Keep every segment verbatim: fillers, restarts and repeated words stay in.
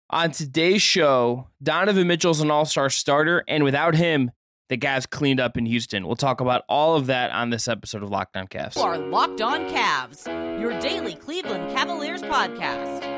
On today's show, Donovan Mitchell's an all-star starter, and without him, the Cavs cleaned up in Houston. We'll talk about all of that on this episode of Locked On Cavs. You are Locked On Cavs, your daily Cleveland Cavaliers podcast.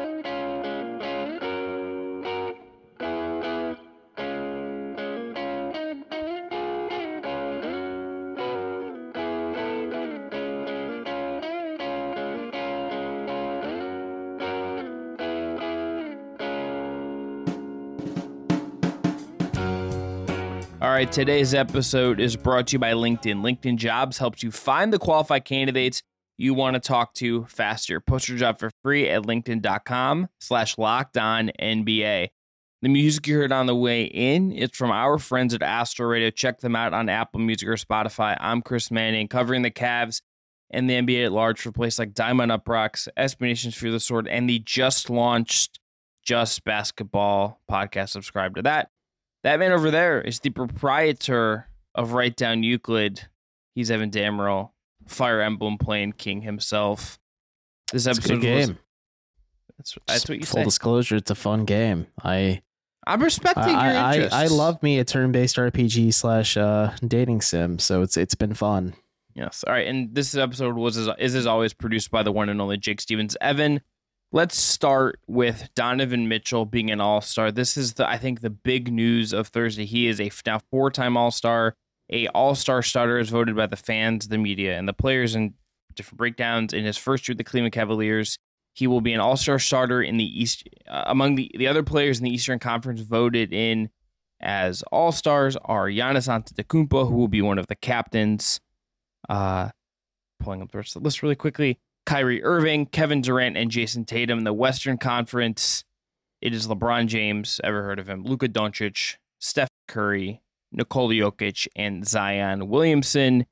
All right, today's episode is brought to you by LinkedIn. LinkedIn Jobs helps you find the qualified candidates you want to talk to faster. Post your job for free at linkedin.com slash locked on NBA. The music you heard on the way in, it's from our friends at Astro Radio. Check them out on Apple Music or Spotify. I'm Chris Manning, covering the Cavs and the N B A at large for places like Diamond Up Rocks, S B Nation's Fear the Sword, and the just launched Just Basketball podcast. Subscribe to that. That man over there is the proprietor of Write Down Euclid. He's Evan Dammarell, Fire Emblem playing king himself. This episode it's a good was, game. That's, that's what you Full say. disclosure, it's a fun game. I I'm respecting your I, interests. I, I love me a turn-based R P G slash uh, dating sim, so it's it's been fun. Yes. All right. And this episode was is, is as always produced by the one and only Jake Stevens. Evan, let's start with Donovan Mitchell being an all-star. This is, the I think, the big news of Thursday. He is a now four-time all-star. A all-star starter is voted by the fans, the media, and the players in different breakdowns. In his first year with the Cleveland Cavaliers, he will be an all-star starter in the East. Uh, among the, the other players in the Eastern Conference voted in as all-stars are Giannis Antetokounmpo, who will be one of the captains. Uh, pulling up the rest of the list really quickly. Kyrie Irving, Kevin Durant, and Jason Tatum. In the Western Conference, it is LeBron James, ever heard of him, Luka Doncic, Steph Curry, Nikola Jokic, and Zion Williamson.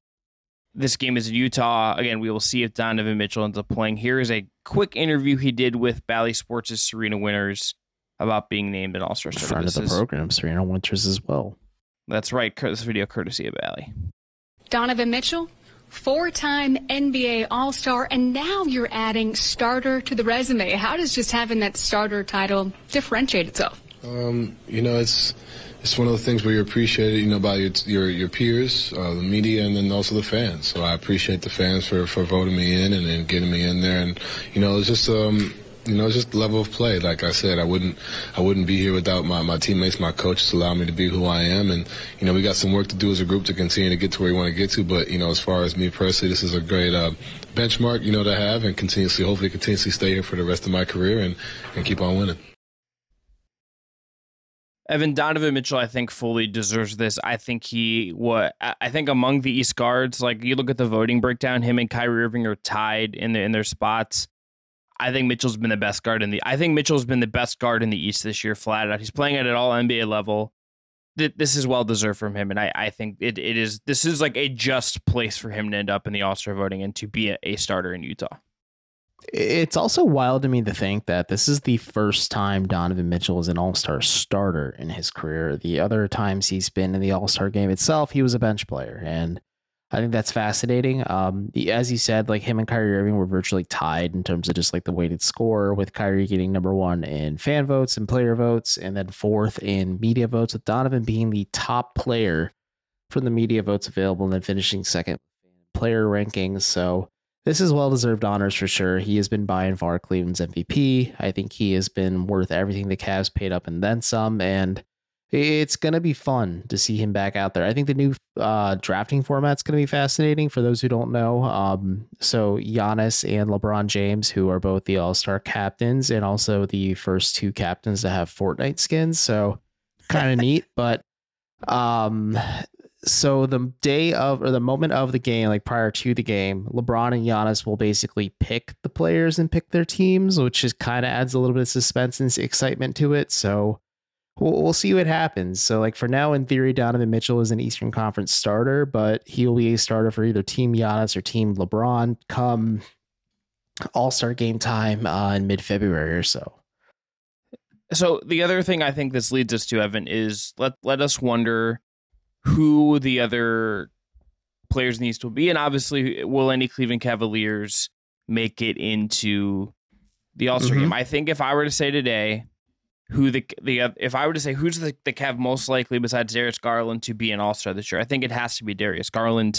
This game is in Utah. Again, we will see if Donovan Mitchell ends up playing. Here is a quick interview he did with Bally Sports' Serena Winters about being named an All-Star starter. Friend of the is, program, Serena Winters as well. That's right. This video courtesy of Bally. Donovan Mitchell, four-time N B A All-Star, and now you're adding starter to the resume. How does just having that starter title differentiate itself? Um, you know, it's it's one of the things where you're appreciated, you know, by your your, your peers, uh, the media, and then also the fans. So I appreciate the fans for, for voting me in and, and getting me in there. And, you know, it's just, um, you know, it's just the level of play. Like I said, I wouldn't I wouldn't be here without my, my teammates, my coaches allow me to be who I am. And, you know, we got some work to do as a group to continue to get to where we want to get to. But, you know, as far as me personally, this is a great uh, benchmark, you know, to have and continuously, hopefully continuously stay here for the rest of my career and, and keep on winning. Evan, Donovan Mitchell, I think, fully deserves this. I think he, what I think among the East guards, like you look at the voting breakdown, him and Kyrie Irving are tied in the, in their spots. I think Mitchell's been the best guard in the. I think Mitchell's been the best guard in the East this year, flat out. He's playing at an all N B A level. This is well deserved from him, and I, I think it, it is. This is like a just place for him to end up in the All-Star voting and to be a, a starter in Utah. It's also wild to me to think that this is the first time Donovan Mitchell is an all-star starter in his career. The other times he's been in the all-star game itself, he was a bench player. And I think that's fascinating. Um, as you said, like him and Kyrie Irving were virtually tied in terms of just like the weighted score, with Kyrie getting number one in fan votes and player votes, and then fourth in media votes, with Donovan being the top player from the media votes available and then finishing second player rankings. So this is well-deserved honors for sure. He has been by and far Cleveland's M V P. I think he has been worth everything the Cavs paid up and then some, and it's going to be fun to see him back out there. I think the new uh, drafting format's going to be fascinating for those who don't know. Um, so Giannis and LeBron James, who are both the All-Star captains and also the first two captains to have Fortnite skins. So kind of neat, but um, so the day of, or the moment of the game, like prior to the game, LeBron and Giannis will basically pick the players and pick their teams, which is kind of adds a little bit of suspense and excitement to it. So we'll, we'll see what happens. So like for now, in theory, Donovan Mitchell is an Eastern Conference starter, but he'll be a starter for either Team Giannis or Team LeBron come All-Star game time uh, in mid-February or so. So the other thing I think this leads us to, Evan, is let let us wonder who the other players in the East will be. And obviously, will any Cleveland Cavaliers make it into the All-Star Mm-hmm. game? I think if I were to say today, who the the if I were to say who's the, the Cav most likely besides Darius Garland to be an All-Star this year, I think it has to be Darius Garland.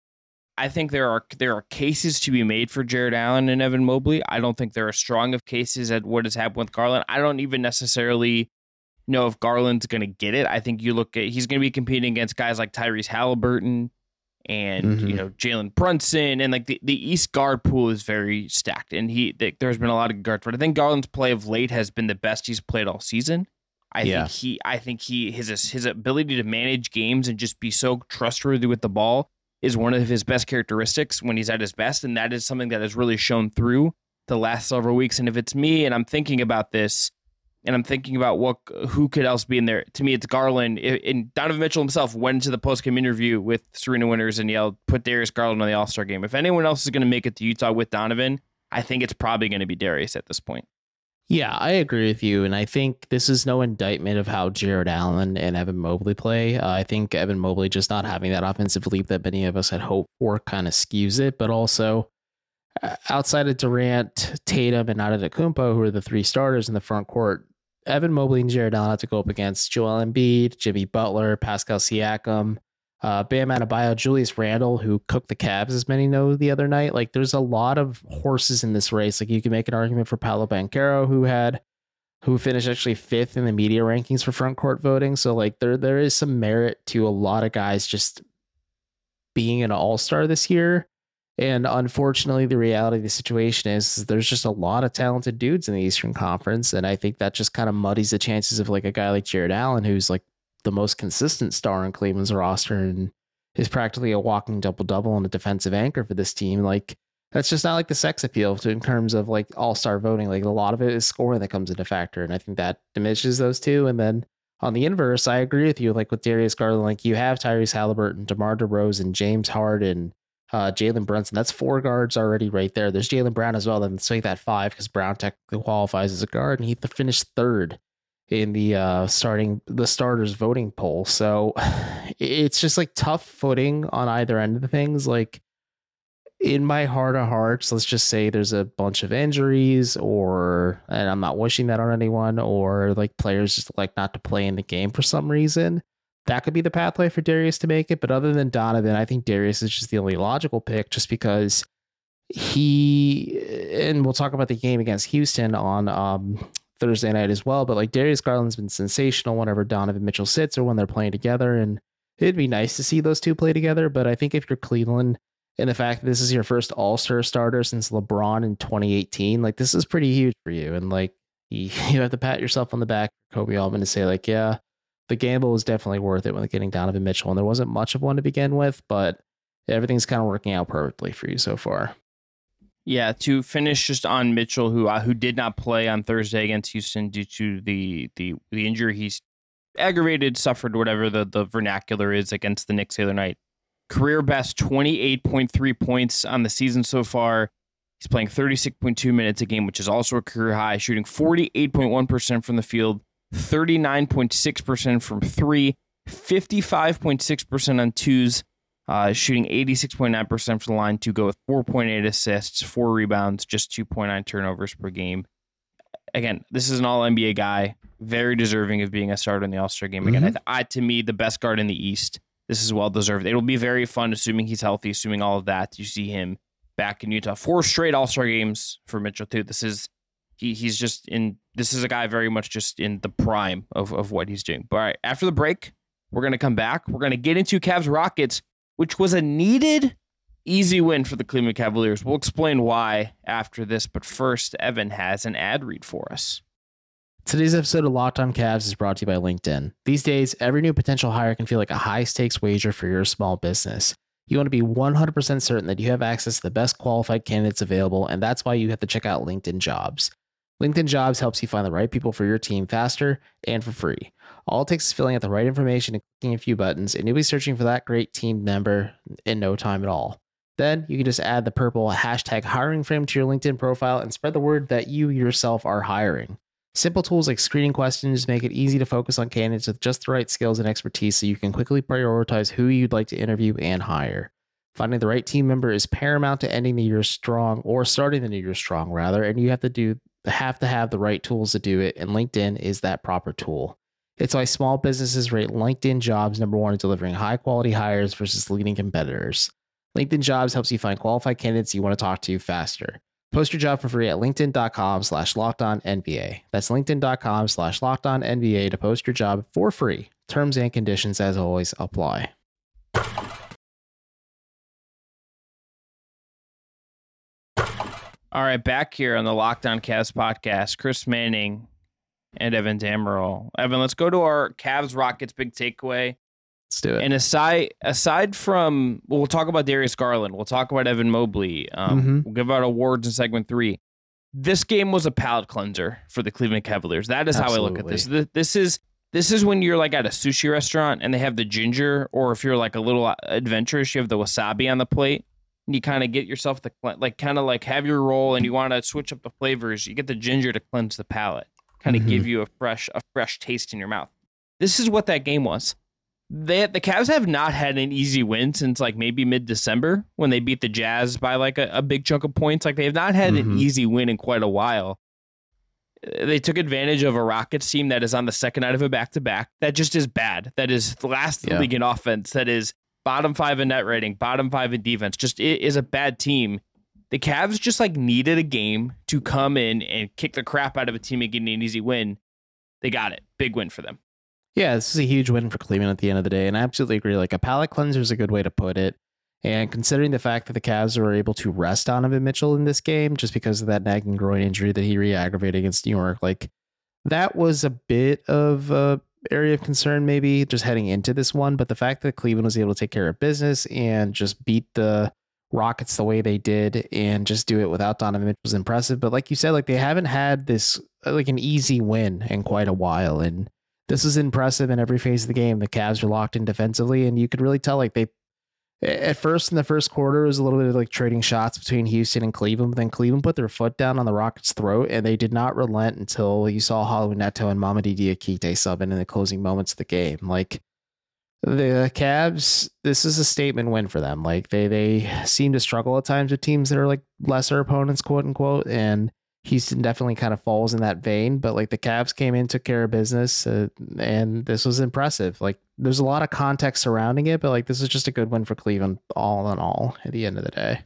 I think there are there are cases to be made for Jared Allen and Evan Mobley. I don't think there are strong of cases at what has happened with Garland. I don't even necessarily know if Garland's going to get it. I think you look at he's going to be competing against guys like Tyrese Halliburton and mm-hmm. you know Jalen Brunson, and like the, the East guard pool is very stacked, and he the, there's been a lot of guards, but I think Garland's play of late has been the best he's played all season. I yeah. think he I think he his his ability to manage games and just be so trustworthy with the ball is one of his best characteristics when he's at his best, and that is something that has really shown through the last several weeks. And if it's me and I'm thinking about this, and I'm thinking about what who could else be in there, to me it's Garland. And Donovan Mitchell himself went to the post-game interview with Serena Winters and yelled, "Put Darius Garland on the All-Star game." If anyone else is going to make it to Utah with Donovan, I think it's probably going to be Darius at this point. Yeah, I agree with you, and I think this is no indictment of how Jared Allen and Evan Mobley play. Uh, I think Evan Mobley just not having that offensive leap that many of us had hoped for kind of skews it, but also uh, outside of Durant, Tatum, and Antetokounmpo, who are the three starters in the front court, Evan Mobley and Jared Allen have to go up against Joel Embiid, Jimmy Butler, Pascal Siakam, uh, Bam Adebayo, Julius Randle, who cooked the Cavs, as many know, the other night. Like, there's a lot of horses in this race. Like, you can make an argument for Paolo Banchero, who had, who finished actually fifth in the media rankings for front court voting. So, like, there there is some merit to a lot of guys just being an all-star this year. And unfortunately, the reality of the situation is there's just a lot of talented dudes in the Eastern Conference. And I think that just kind of muddies the chances of like a guy like Jared Allen, who's like the most consistent star in Cleveland's roster and is practically a walking double-double and a defensive anchor for this team. Like, that's just not like the sex appeal to in terms of like all-star voting. Like, a lot of it is scoring that comes into factor. And I think that diminishes those two. And then on the inverse, I agree with you. Like with Darius Garland, like you have Tyrese Halliburton, DeMar DeRozan, James Harden, Uh, Jalen Brunson. That's four guards already right there. There's Jaylen Brown as well. Then let's make that five because Brown technically qualifies as a guard, and he finished third in the uh, starting the starters voting poll. So it's just like tough footing on either end of the things. Like in my heart of hearts, let's just say there's a bunch of injuries, or and I'm not wishing that on anyone, or like players just like not to play in the game for some reason. That could be the pathway for Darius to make it. But other than Donovan, I think Darius is just the only logical pick just because he, and we'll talk about the game against Houston on um, Thursday night as well. But like Darius Garland's been sensational whenever Donovan Mitchell sits or when they're playing together. And it'd be nice to see those two play together. But I think if you're Cleveland and the fact that this is your first all-star starter since LeBron in twenty eighteen, like this is pretty huge for you. And like you, you have to pat yourself on the back for Kobe Altman to say like, yeah, the gamble was definitely worth it when getting Donovan Mitchell, and there wasn't much of one to begin with, but everything's kind of working out perfectly for you so far. Yeah, to finish just on Mitchell, who uh, who did not play on Thursday against Houston due to the the the injury he's aggravated, suffered, whatever the, the vernacular is against the Knicks the other night. Career best twenty-eight point three points on the season so far. He's playing thirty-six point two minutes a game, which is also a career high, shooting forty-eight point one percent from the field, thirty-nine point six percent from three, fifty-five point six percent on twos, uh, shooting eighty-six point nine percent from the line to go with four point eight assists, four rebounds, just two point nine turnovers per game. Again, this is an all N B A guy, very deserving of being a starter in the All-Star game. Again, mm-hmm. I, I, to me, the best guard in the East. This is well-deserved. It'll be very fun, assuming he's healthy, assuming all of that, you see him back in Utah. Four straight All-Star games for Mitchell, too. This is He he's just in. This is a guy very much just in the prime of, of what he's doing. But all right, after the break, we're gonna come back. We're gonna get into Cavs Rockets, which was a needed, easy win for the Cleveland Cavaliers. We'll explain why after this. But first, Evan has an ad read for us. Today's episode of Locked On Cavs is brought to you by LinkedIn. These days, every new potential hire can feel like a high stakes wager for your small business. You want to be one hundred percent certain that you have access to the best qualified candidates available, and that's why you have to check out LinkedIn Jobs. LinkedIn Jobs helps you find the right people for your team faster and for free. All it takes is filling out the right information and clicking a few buttons, and you'll be searching for that great team member in no time at all. Then you can just add the purple hashtag hiring frame to your LinkedIn profile and spread the word that you yourself are hiring. Simple tools like screening questions make it easy to focus on candidates with just the right skills and expertise so you can quickly prioritize who you'd like to interview and hire. Finding the right team member is paramount to ending the year strong, or starting the new year strong rather, and you have to do have to have the right tools to do it, and LinkedIn is that proper tool. It's why small businesses rate LinkedIn Jobs number one in delivering high quality hires versus leading competitors. LinkedIn Jobs helps you find qualified candidates you want to talk to faster. Post your job for free at linkedin.com slash LockedOnNBA. That's linkedin.com slash LockedOnNBA to post your job for free. Terms and conditions, as always, apply. All right, back here on the Locked On Cavs podcast, Chris Manning and Evan Dammarell. Evan, let's go to our Cavs Rockets big takeaway. Let's do it. And aside aside from, well, we'll talk about Darius Garland. We'll talk about Evan Mobley. Um, Mm-hmm. We'll give out awards in segment three. This game was a palate cleanser for the Cleveland Cavaliers. That is how I look at this. Absolutely. Th- This is this is when you're like at a sushi restaurant and they have the ginger, or if you're like a little adventurous, you have the wasabi on the plate. And you kind of get yourself the like kind of like have your roll and you want to switch up the flavors. You get the ginger to cleanse the palate, kind of Mhm. give you a fresh a fresh taste in your mouth. This is what that game was. They, the Cavs have not had an easy win since like maybe mid-December when they beat the Jazz by like a, a big chunk of points. Like they have not had an Mhm. easy win in quite a while. They took advantage of a Rockets team that is on the second night of a back-to-back. That just is bad. That is last in the Yeah. league in offense. That is bottom five in net rating, bottom five in defense. Just it is a bad team. The Cavs just like needed a game to come in and kick the crap out of a team and get an easy win. They got it. Big win for them. Yeah, this is a huge win for Cleveland at the end of the day, and I absolutely agree. Like a palate cleanser is a good way to put it. And considering the fact that the Cavs were able to rest Donovan Mitchell in this game just because of that nagging groin injury that he re-aggravated against New York, like that was a bit of a area of concern maybe just heading into this one. But the fact that Cleveland was able to take care of business and just beat the Rockets the way they did and just do it without Donovan Mitchell was impressive. But like you said, like they haven't had this like an easy win in quite a while, and this is impressive in every phase of the game. The Cavs are locked in defensively, and you could really tell like they at first in the first quarter it was a little bit of like trading shots between Houston and Cleveland, but then Cleveland put their foot down on the Rockets' throat, and they did not relent until you saw Halu Neto and Mamadi Diakite subbing in the closing moments of the game. Like the Cavs, this is a statement win for them. Like they they seem to struggle at times with teams that are like lesser opponents, quote unquote, and Houston definitely kind of falls in that vein, but like the Cavs came in, took care of business, uh, and this was impressive. Like there's a lot of context surrounding it, but like this is just a good win for Cleveland all in all at the end of the day.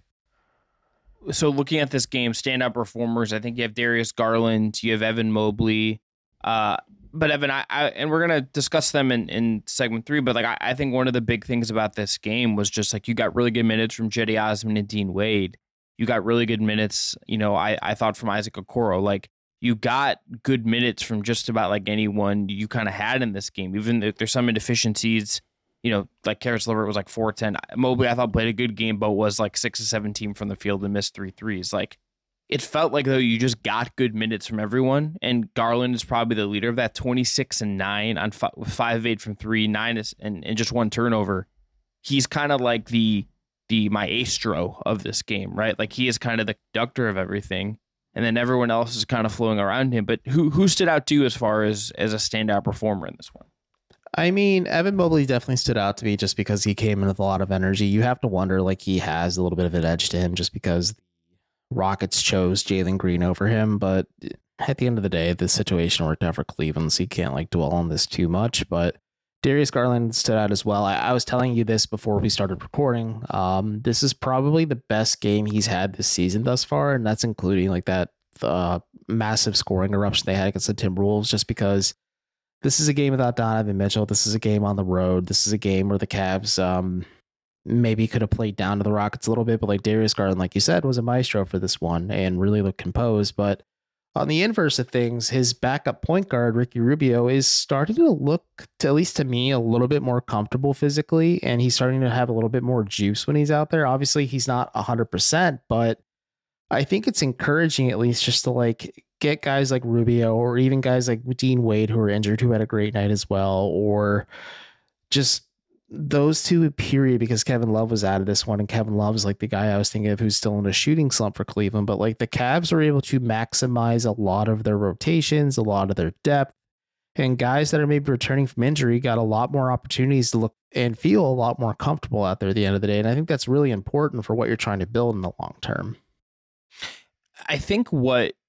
So looking at this game, standout performers, I think you have Darius Garland, you have Evan Mobley, uh, but Evan, I, I and we're gonna discuss them in, in segment three. But like I, I think one of the big things about this game was just like you got really good minutes from Cedi Osman and Dean Wade. You got really good minutes, you know, I, I thought from Isaac Okoro. Like, you got good minutes from just about like anyone you kind of had in this game. Even if there's some inefficiencies, you know, like Karis LeVert was like four ten. Mobley, I thought, played a good game, but was like six of seventeen from the field and missed three threes. Like, it felt like, though, you just got good minutes from everyone. And Garland is probably the leader of that, twenty-six and nine on five, five of eight from three, nine is, and, and just one turnover. He's kind of like the... the maestro of this game, right? Like he is kind of the conductor of everything, and then everyone else is kind of flowing around him. But who who stood out to you as far as as a standout performer in this one? I mean, Evan Mobley definitely stood out to me just because he came in with a lot of energy. You have to wonder, like he has a little bit of an edge to him just because the Rockets chose Jalen Green over him. But at the end of the day, the situation worked out for Cleveland, so you can't like dwell on this too much. But Darius Garland stood out as well. I, I was telling you this before we started recording. Um, this is probably the best game he's had this season thus far, and that's including like that uh, massive scoring eruption they had against the Timberwolves, just because this is a game without Donovan Mitchell. This is a game on the road. This is a game where the Cavs um, maybe could have played down to the Rockets a little bit, but like Darius Garland, like you said, was a maestro for this one and really looked composed. But on the inverse of things, his backup point guard, Ricky Rubio, is starting to look, to, at least to me, a little bit more comfortable physically, and he's starting to have a little bit more juice when he's out there. Obviously, he's not one hundred percent, but I think it's encouraging at least just to like get guys like Rubio or even guys like Dean Wade who are injured who had a great night as well, or just those two period, because Kevin Love was out of this one, and Kevin Love is like the guy I was thinking of who's still in a shooting slump for Cleveland. But like the Cavs were able to maximize a lot of their rotations, a lot of their depth, and guys that are maybe returning from injury got a lot more opportunities to look and feel a lot more comfortable out there at the end of the day. And I think that's really important for what you're trying to build in the long term. I think what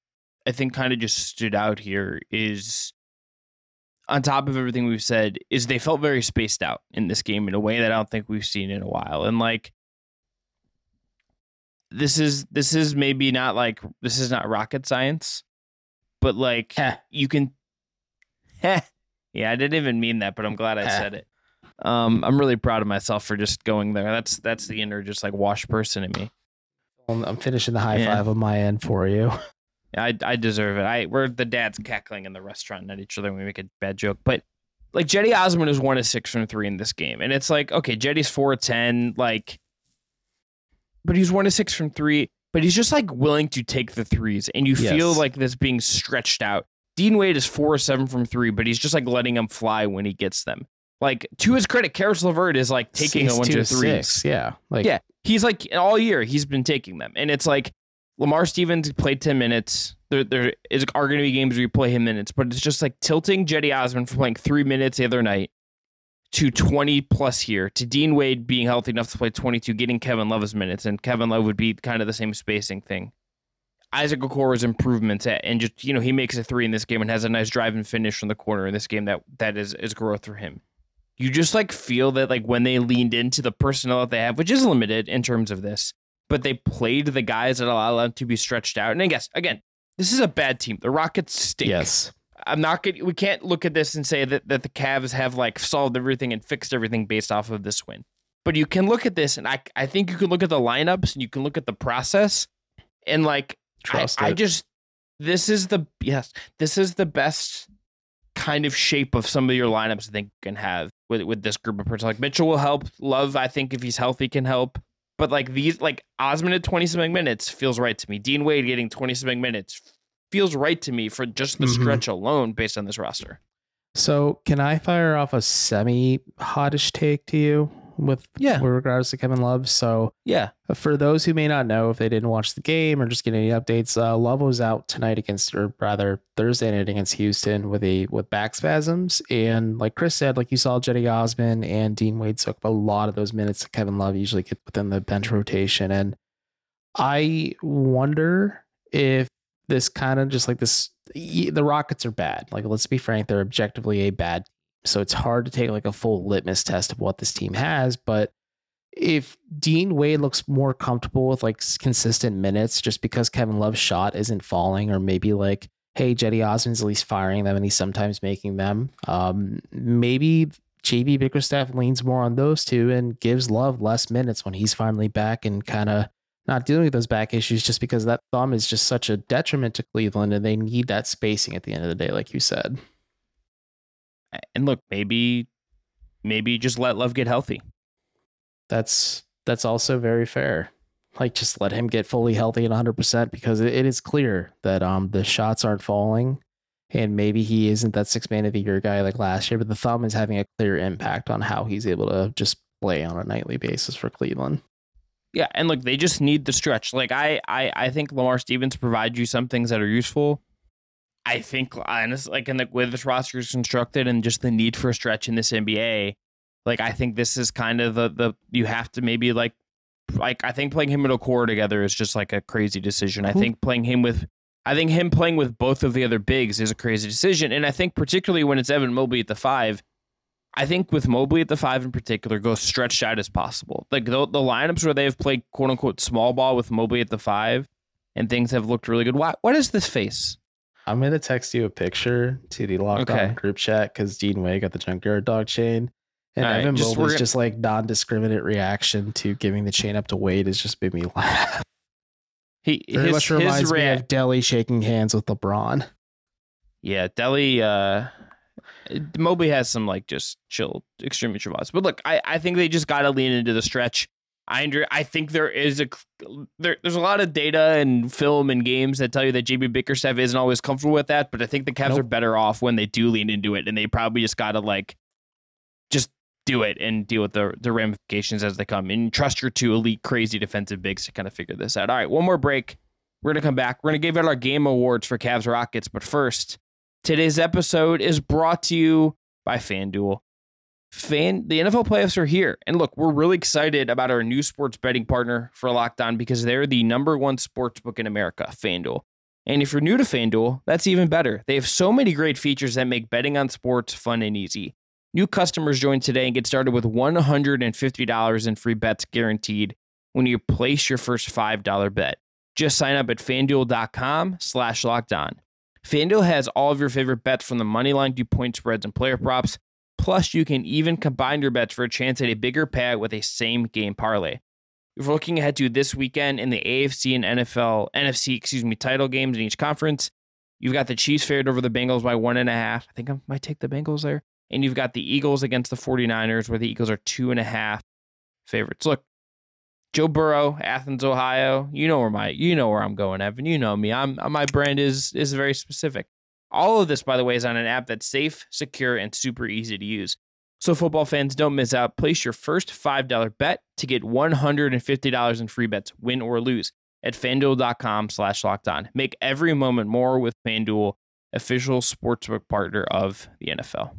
I think kind of just stood out here is, on top of everything we've said, is they felt very spaced out in this game in a way that I don't think we've seen in a while. And like, this is this is maybe not like this is not rocket science, but like Heh. you can. Heh. Yeah, I didn't even mean that, but I'm glad I Heh. said it. Um, I'm really proud of myself for just going there. That's that's the inner just like wash person in me. I'm finishing the high Yeah. five on my end for you. I I deserve it. I we're the dads cackling in the restaurant at each other when we make a bad joke. But like Jetty Osman is one of six from three in this game, and it's like okay, Jetty's four of ten, like, but he's one of six from three. But he's just like willing to take the threes, and you Yes. feel like this being stretched out. Dean Wade is four of seven from three, but he's just like letting them fly when he gets them. Like, to his credit, Karis LeVert is like taking He's a bunch two of threes. six, yeah, like Yeah, he's like all year he's been taking them, and it's like Lamar Stevens played ten minutes. There, there is are going to be games where you play him minutes, but it's just like tilting Jetty Osman from playing three minutes the other night to twenty plus here, to Dean Wade being healthy enough to play twenty-two, getting Kevin Love his minutes, and Kevin Love would be kind of the same spacing thing. Isaac Okoro's improvements at, and just, you know, he makes a three in this game and has a nice drive and finish from the corner in this game that that is, is growth for him. You just like feel that like when they leaned into the personnel that they have, which is limited in terms of this, but they played the guys that allow them to be stretched out. And I guess, again, this is a bad team. The Rockets stink. yes, I'm not going to, we can't look at this and say that, that the Cavs have like solved everything and fixed everything based off of this win. But you can look at this, and I, I think you can look at the lineups and you can look at the process and like, trust I, I it. just, this is the, yes, this is the best kind of shape of some of your lineups I think you can have with, with this group of persons. Like Mitchell will help. Love, I think if he's healthy, can help. But like these, like Osman at twenty-something minutes feels right to me. Dean Wade getting twenty-something minutes feels right to me for just the Mhm. stretch alone based on this roster. So can I fire off a semi hottish take to you with Yeah. with regards to Kevin Love? So Yeah. for those who may not know, if they didn't watch the game or just get any updates, uh, Love was out tonight against, or rather Thursday night against Houston with a with back spasms. And like Chris said, like you saw Jetty Osman and Dean Wade soak up a lot of those minutes that Kevin Love usually get within the bench rotation. And I wonder if this kind of just like this, the Rockets are bad. Like, let's be frank, they're objectively a bad team. So it's hard to take like a full litmus test of what this team has. But if Dean Wade looks more comfortable with like consistent minutes just because Kevin Love's shot isn't falling, or maybe like, hey, Jetty Osman's at least firing them and he's sometimes making them, um, maybe J B Bickerstaff leans more on those two and gives Love less minutes when he's finally back and kind of not dealing with those back issues, just because that thumb is just such a detriment to Cleveland and they need that spacing at the end of the day, like you said. And look, maybe, maybe just let Love get healthy. That's that's also very fair. Like, just let him get fully healthy and one hundred percent, because it, it is clear that um the shots aren't falling, and maybe he isn't that six man of the year guy like last year, but the thumb is having a clear impact on how he's able to just play on a nightly basis for Cleveland. Yeah, and look, they just need the stretch. Like I, I, I think Lamar Stevens provides you some things that are useful. I think, honestly, like in the way this roster is constructed and just the need for a stretch in this N B A, like I think this is kind of the the you have to maybe like like I think playing him and Okoro together is just like a crazy decision. I think playing him with I think him playing with both of the other bigs is a crazy decision, and I think particularly when it's Evan Mobley at the five. I think with Mobley at the five in particular, go stretched out as possible. Like the, the lineups where they have played quote unquote small ball with Mobley at the five and things have looked really good. Why, what is this face? I'm going to text you a picture to the Locked Okay. On group chat because Dean Wade got the junkyard dog chain. And All right, Evan just- we're Mobley's gonna- just like non-discriminate reaction to giving the chain up to Wade has just made me laugh. He Very his, much his reminds me rea- of Delly shaking hands with LeBron. Yeah, Delhi, uh, Mobley has some like just chill, extremely chill vibes. But look, I, I think they just got to lean into the stretch. I under, I think there is a there, there's a lot of data and film and games that tell you that J B Bickerstaff isn't always comfortable with that. But I think the Cavs Nope. are better off when they do lean into it, and they probably just got to like just do it and deal with the the ramifications as they come, and trust your two elite, crazy defensive bigs to kind of figure this out. All right, one more break. We're gonna come back. We're gonna give out our game awards for Cavs Rockets, but first. Today's episode is brought to you by FanDuel. Fan, the N F L playoffs are here. And look, we're really excited about our new sports betting partner for Locked On because they're the number one sports book in America, FanDuel. And if you're new to FanDuel, that's even better. They have so many great features that make betting on sports fun and easy. New customers join today and get started with one hundred fifty dollars in free bets guaranteed when you place your first five dollars bet. Just sign up at FanDuel.com slash locked on. FanDuel has all of your favorite bets from the money line to point spreads and player props. Plus, you can even combine your bets for a chance at a bigger payout with a same-game parlay. If we're looking ahead to this weekend in the A F C and N F L, N F C, excuse me, title games in each conference, you've got the Chiefs favored over the Bengals by one and a half. I think I might take the Bengals there. And you've got the Eagles against the 49ers, where the Eagles are two and a half favorites. Look, Joe Burrow, Athens, Ohio. You know where my, you know where I'm going, Evan. You know me. I'm my brand is is very specific. All of this, by the way, is on an app that's safe, secure, and super easy to use. So football fans, don't miss out. Place your first five dollars bet to get one hundred fifty dollars in free bets, win or lose, at FanDuel.com slash locked on. Make every moment more with FanDuel, official sportsbook partner of the N F L.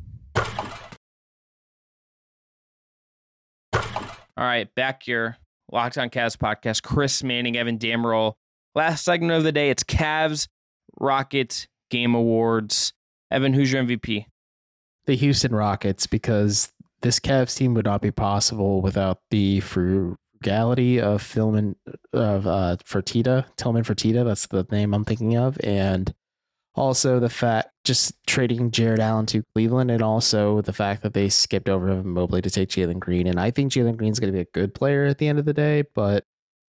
All right, back here. Locked on Cavs podcast. Chris Manning, Evan Dammarell. Last segment of the day, it's Cavs Rockets Game Awards. Evan, who's your M V P? The Houston Rockets, because this Cavs team would not be possible without the frugality of Tillman of uh, Fertitta, Tillman Fertitta. That's the name I'm thinking of, and also the fact just trading Jared Allen to Cleveland, and also the fact that they skipped over Evan Mobley to take Jalen Green. And I think Jalen Green's going to be a good player at the end of the day, but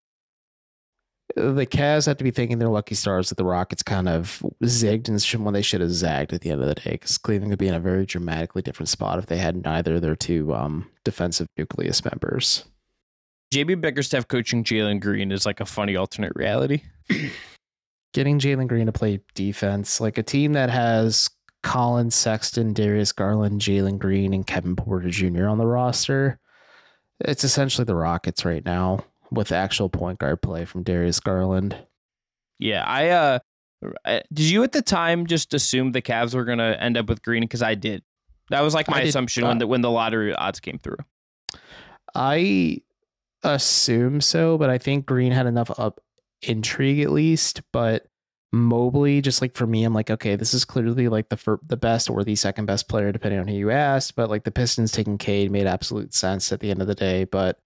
the Cavs have to be thinking they're lucky stars that the Rockets kind of zigged and when they should have zagged at the end of the day, because Cleveland could be in a very dramatically different spot if they had neither of their two um, defensive nucleus members. J B Bickerstaff coaching Jalen Green is like a funny alternate reality. Getting Jalen Green to play defense, like a team that has Colin Sexton, Darius Garland, Jalen Green, and Kevin Porter Junior on the roster, it's essentially the Rockets right now, with actual point guard play from Darius Garland. Yeah, I uh, did you at the time just assume the Cavs were going to end up with Green? Because I did. That was like my did, assumption uh, when the when the lottery odds came through. I assume so, but I think Green had enough up intrigue at least. But Mobley, just like for me, I'm like, okay, this is clearly like the fir- the best or the second best player, depending on who you asked. But like the Pistons taking Cade made absolute sense at the end of the day. But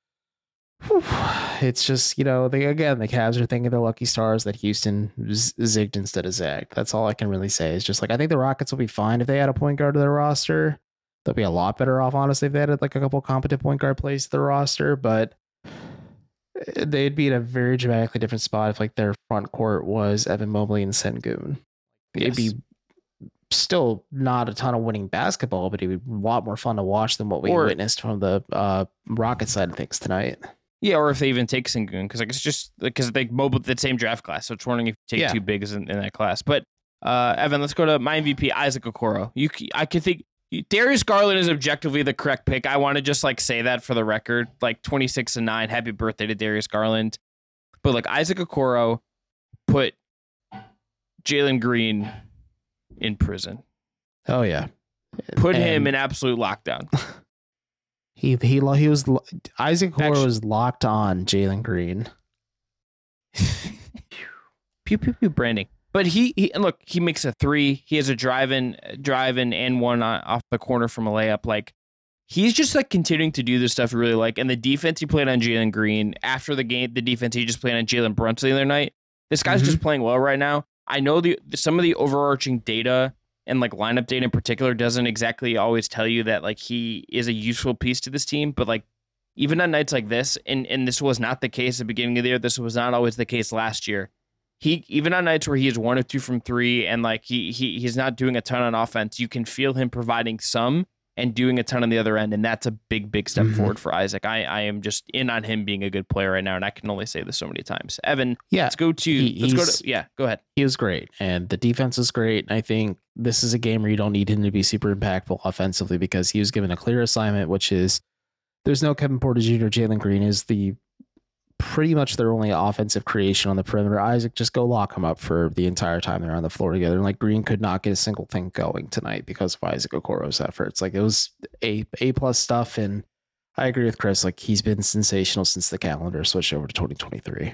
it's just, you know, they again, the Cavs are thinking they're lucky stars that Houston z- zigged instead of zagged. That's all I can really say. Is just like, I think the Rockets will be fine if they had a point guard to their roster. They'll be a lot better off, honestly, if they added like a couple competent point guard plays to their roster. But they'd be in a very dramatically different spot if like their front court was Evan Mobley and Sengun. It'd Yes. be still not a ton of winning basketball, but it'd be a lot more fun to watch than what we Or- witnessed from the uh, Rocket side of things tonight. Yeah, or if they even take Sengun, because like it's just because they both the same draft class. So it's wondering if you take Yeah. two bigs in, in that class. But uh, Evan, let's go to my M V P, Isaac Okoro. You, c- I could think Darius Garland is objectively the correct pick. I want to just like say that for the record, like twenty-six and nine. Happy birthday to Darius Garland. But like Isaac Okoro put Jalen Green in prison. Oh yeah, Put And him in absolute lockdown. He he lo- he was lo- Isaac Horror Actually- was locked on Jalen Green. Pew pew pew branding. But he, he and look, he makes a three. He has a drive-in, drive-in, and one on, off the corner from a layup. Like he's just like continuing to do the stuff we really like. And the defense he played on Jalen Green after the game, the defense he just played on Jalen Brunson the other night. This guy's Mhm. just playing well right now. I know the some of the overarching data and like lineup data in particular doesn't exactly always tell you that like he is a useful piece to this team, but like even on nights like this, and and this was not the case at the beginning of the year. This was not always the case last year. He even on nights where he is one or two from three and like he he he's not doing a ton on offense, you can feel him providing some and doing a ton on the other end, and that's a big big step Mhm. forward for Isaac. I I am just in on him being a good player right now, and I can only say this so many times. Evan, Yeah, let's go to he- let's go he's- to yeah, go ahead. he was great, and the defense was great. And I think this is a game where you don't need him to be super impactful offensively because he was given a clear assignment, which is there's no Kevin Porter Junior Jalen Green is the pretty much their only offensive creation on the perimeter. Isaac, just go lock him up for the entire time they're on the floor together. And like Green could not get a single thing going tonight because of Isaac Okoro's efforts. Like it was a A plus stuff, and I agree with Chris. Like he's been sensational since the calendar switched over to twenty twenty-three.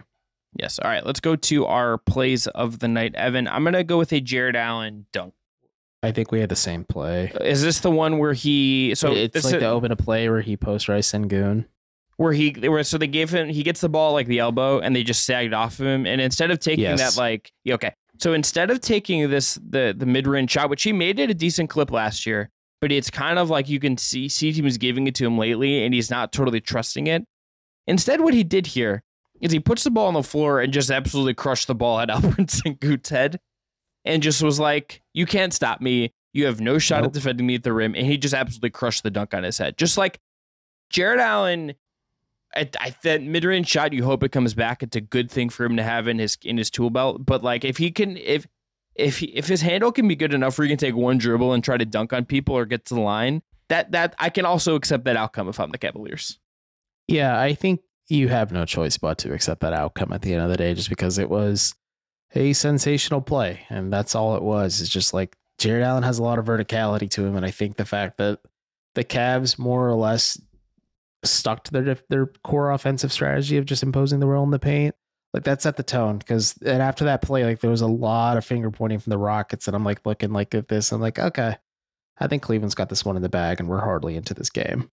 Yes. All right. Let's go to our plays of the night. Evan, I'm going to go with a Jared Allen dunk. I think we had the same play. Is this the one where he? So it's this like is, the open a play where he post Rice Sengun. Where he, where so they gave him, he gets the ball like the elbow, and they just sagged off of him. And instead of taking Yes. that, like, yeah, okay, so instead of taking this the the mid range shot, which he made it a decent clip last year, but it's kind of like you can see see teams giving it to him lately, and he's not totally trusting it. Instead, what he did here is he puts the ball on the floor and just absolutely crushed the ball at Albert Sengun's head, and just was like, "You can't stop me. You have no shot Nope. at defending me at the rim," and he just absolutely crushed the dunk on his head, just like Jared Allen. I, I that mid-range shot, you hope it comes back. It's a good thing for him to have in his in his tool belt. But like, if he can, if if he, if his handle can be good enough where he can take one dribble and try to dunk on people or get to the line, that that I can also accept that outcome if I'm the Cavaliers. Yeah, I think you have no choice but to accept that outcome at the end of the day, just because it was a sensational play, and that's all it was. It's just like Jared Allen has a lot of verticality to him, and I think the fact that the Cavs more or less stuck to their their core offensive strategy of just imposing the role in the paint, like that set the tone. Because and after that play, like there was a lot of finger pointing from the Rockets, and I'm like looking like at this, I'm like, okay, I think Cleveland's got this one in the bag, and we're hardly into this game.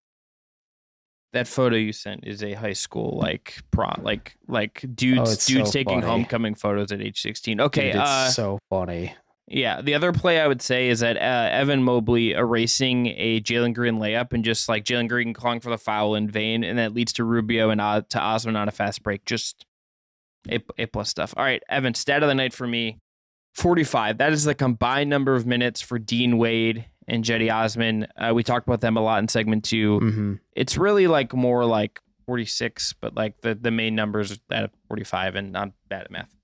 That photo you sent is a high school like prom, like like dudes Oh, it's dudes so taking funny. homecoming photos at age sixteen. Okay, Dude, it's uh, so funny. yeah. The other play I would say is that uh, Evan Mobley erasing a Jalen Green layup and just like Jalen Green calling for the foul in vain, and that leads to Rubio and uh, to Osman on a fast break. Just A, A plus stuff. All right, Evan, stat of the night for me, forty-five. That is the combined number of minutes for Dean Wade and Jetty Osman. Uh, we talked about them a lot in segment two. Mm-hmm. It's really like more like forty-six, but like the, the main numbers at forty-five, and not bad at math.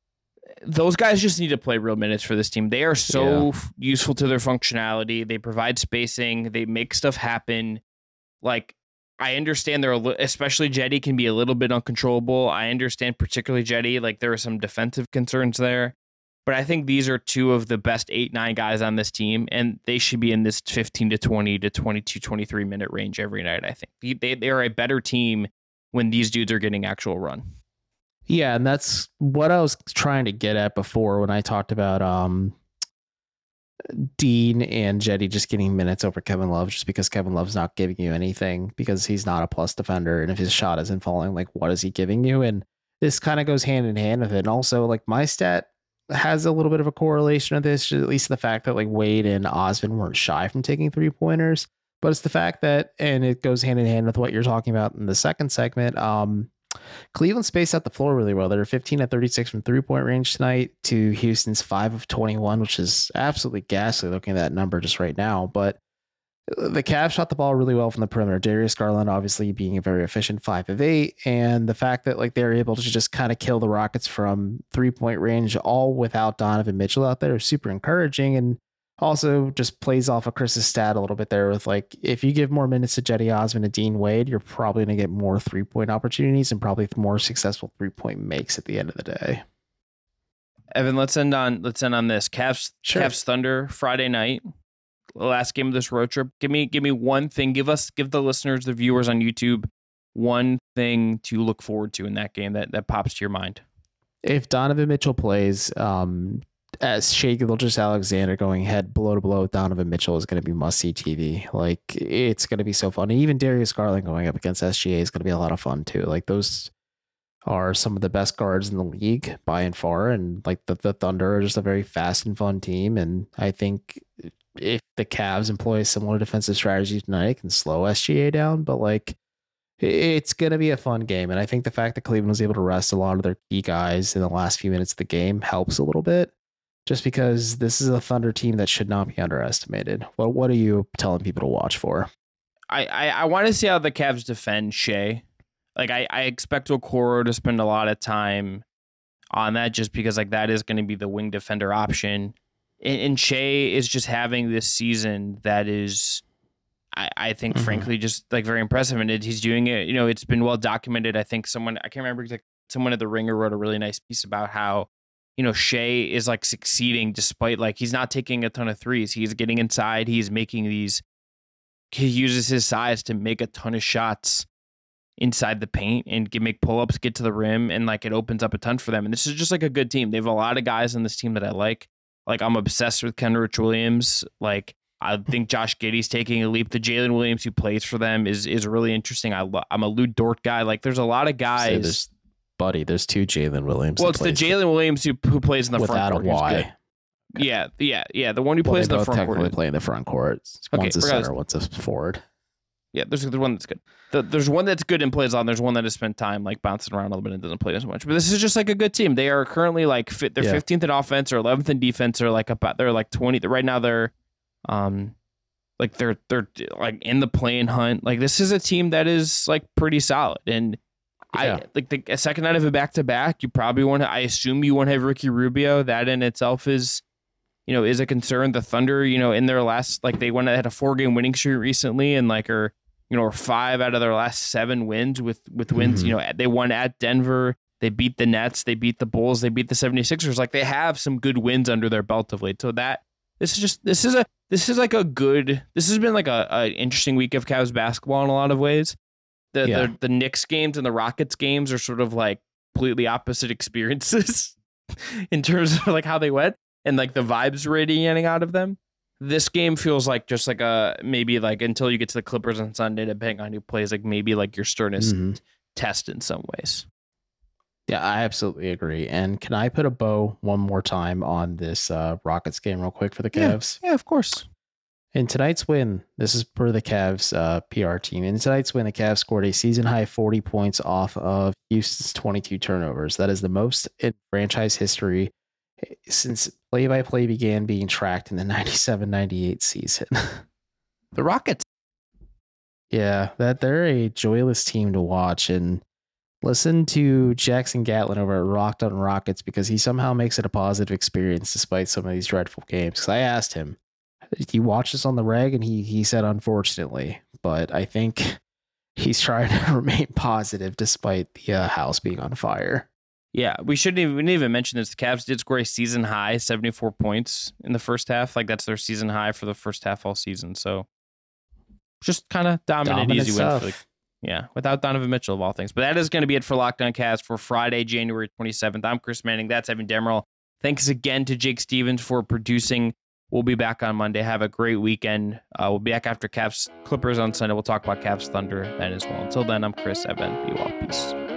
Those guys just need to play real minutes for this team. They are so Yeah. f- useful to their functionality. They provide spacing. They make stuff happen. Like, I understand they're, a li- especially Jetty can be a little bit uncontrollable. I understand particularly Jetty, like there are some defensive concerns there. But I think these are two of the best eight, nine guys on this team, and they should be in this fifteen to twenty to twenty-two, twenty-three minute range every night, I think. They, they are a better team when these dudes are getting actual run. Yeah, and that's what I was trying to get at before when I talked about um, Dean and Jetty just getting minutes over Kevin Love, just because Kevin Love's not giving you anything because he's not a plus defender. And if his shot isn't falling, like, what is he giving you? And this kind of goes hand in hand with it. And also, like, my stat has a little bit of a correlation of this, at least the fact that like Wade and Osman weren't shy from taking three pointers. But it's the fact that, and it goes hand in hand with what you're talking about in the second segment. Um, Cleveland spaced out the floor really well. They're fifteen at thirty-six from three point range tonight to Houston's five of twenty-one, which is absolutely ghastly looking at that number just right now. But the Cavs shot the ball really well from the perimeter. Darius Garland obviously being a very efficient five of eight. And the fact that like they're able to just kind of kill the Rockets from three point range, all without Donovan Mitchell out there, is super encouraging. And also just plays off of Chris's stat a little bit there with like, if you give more minutes to Jetty Osman and Dean Wade, you're probably going to get more three point opportunities and probably more successful three point makes at the end of the day. Evan, let's end on let's end on this. Cavs Sure. Cavs Thunder Friday night. Last game of this road trip. Give me give me one thing. Give us give the listeners, the viewers on YouTube, one thing to look forward to in that game that, that pops to your mind. If Donovan Mitchell plays, um, as Shai Gilgeous-Alexander going head blow to blow with Donovan Mitchell is going to be must-see T V. Like, it's going to be so fun. And even Darius Garland going up against S G A is going to be a lot of fun too. Like, those are some of the best guards in the league by and far. And like the, the Thunder are just a very fast and fun team. And I think if the Cavs employ a similar defensive strategy tonight, it can slow S G A down. But like, it's going to be a fun game. And I think the fact that Cleveland was able to rest a lot of their key guys in the last few minutes of the game helps a little bit, just because this is a Thunder team that should not be underestimated. Well, what are you telling people to watch for? I, I, I want to see how the Cavs defend Shea. Like, I, I expect Okoro to spend a lot of time on that just because, like, that is going to be the wing defender option. And, and Shea is just having this season that is, I, I think, Mm-hmm. frankly, just, like, very impressive. And it, he's doing it, you know, it's been well documented. I think someone, I can't remember, like, someone at The Ringer wrote a really nice piece about how, you know, Shea is, like, succeeding despite, like, he's not taking a ton of threes. He's getting inside. He's making these, he uses his size to make a ton of shots. inside the paint and get, make pull-ups, get to the rim, and like it opens up a ton for them. And this is just like a good team. They have a lot of guys on this team that I like. Like I'm obsessed with Kenrich Williams. Like I think Josh Giddey's taking a leap. The Jalen Williams who plays for them is is really interesting. I lo- I'm a Lou Dort guy. Like there's a lot of guys. So there's, buddy, there's two Jalen Williams. Well, it's the Jalen Williams who who plays in the without front court. a Y. Okay. Yeah, yeah, yeah. The one who Well, plays they in the both front technically court. play in the front court. Okay, one's a regardless. center, one's a forward. Yeah, there's there's one that's good. The, there's one that's good and plays on. There's one that has spent time like bouncing around a little bit and doesn't play as much. But this is just like a good team. They are currently like fit. They're Yeah. fifteenth in offense or eleventh in defense or like about they're like twenty. Right now they're um like they're they're like in the play-in hunt. Like this is a team that is like pretty solid. And Yeah. I like the a second night of a back to back. You probably want to. I assume you want to have Ricky Rubio. That in itself is. You know, is a concern. The Thunder, you know, in their last, like they went had a four game winning streak recently, and like are you know, are five out of their last seven wins with with wins. Mhm. You know, they won at Denver, they beat the Nets, they beat the Bulls, they beat the seventy-sixers. Like they have some good wins under their belt of late. So that this is just this is a this is like a good. This has been like a, a interesting week of Cavs basketball in a lot of ways. The, Yeah. the the Knicks games and the Rockets games are sort of like completely opposite experiences in terms of like how they went. And like the vibes radiating out of them. This game feels like just like a maybe like until you get to the Clippers on Sunday, depending on who plays, like maybe like your sternest Mhm. test in some ways. Yeah, I absolutely agree. And can I put a bow one more time on this uh, Rockets game real quick for the Cavs? Yeah, of course. In tonight's win, this is per the Cavs uh, P R team. In tonight's win, the Cavs scored a season high forty points off of Houston's twenty-two turnovers. That is the most in franchise history since play-by-play began being tracked in the ninety-seven ninety-eight season. The Rockets. Yeah, that they're a joyless team to watch. And listen to Jackson Gatlin over at Rocked on Rockets because he somehow makes it a positive experience despite some of these dreadful games. Because I asked him, "Do you watch this on the reg?" And he he said, "Unfortunately," but I think he's trying to remain positive despite the uh, house being on fire. Yeah, we shouldn't even, we didn't even mention this. The Cavs did score a season high seventy-four points in the first half. Like that's their season high for the first half all season. So just kind of dominant, Dominant easy stuff. win for the, yeah, without Donovan Mitchell of all things. But that is going to be it for Lockdown Cavs for Friday, January twenty-seventh. I'm Chris Manning. That's Evan Demerol. Thanks again to Jake Stevens for producing. We'll be back on Monday. Have a great weekend. Uh, we'll be back after Cavs Clippers on Sunday. We'll talk about Cavs Thunder then as well. Until then, I'm Chris. Evan. Be well. Peace.